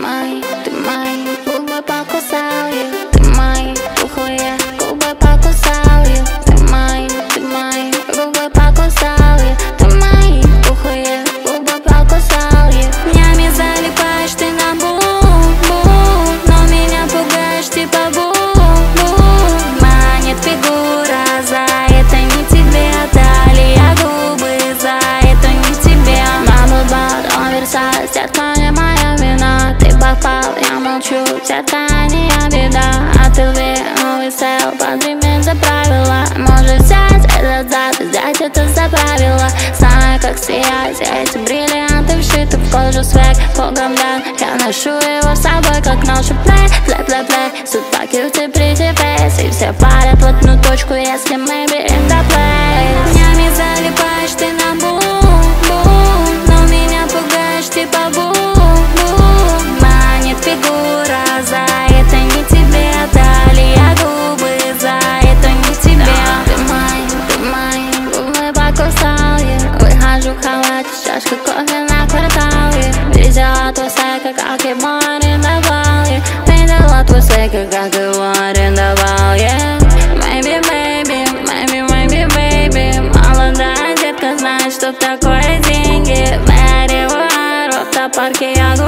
мои губы покусал я. Ты мои пухлые губы покусал я. Ты мои губы покусал я. Ты мои пухлые губы покусал я. Днями залипаешь ты на бум-бум, но меня пугаешь типа бум-бум. Манит фигура, за это не тебе дали я губы, за это не тебе. Бабл-бат, оверсайз, детка, не моя вина. Ты попал, я молчу, детка, не я беда. А ты новый сел, подремень за правила. Может взять этот зад, взять это за правила. Знаю, как сиять, эти бриллианты вшиты в кожу свек. Богом дан, я ношу его с собой, как ношу плей. Плей, судьба кьюти, pretty face. И все парят в одну точку, если мы берем до плей. Днями залипаешь ты на бум-бум, но меня пугаешь типа бум-бум. Манит фигура, за это не тебе дали я губы, за это не тебе. Ты мои губы покусал я. Выхожу в халате, чашка кофе на квартал я. Видела твой сайка, как его арендовал я. Видела твой сайка, как его арендовал я. Maybe, baby, молодая детка знает, что такое деньги. Мэри в аэропорт, парке я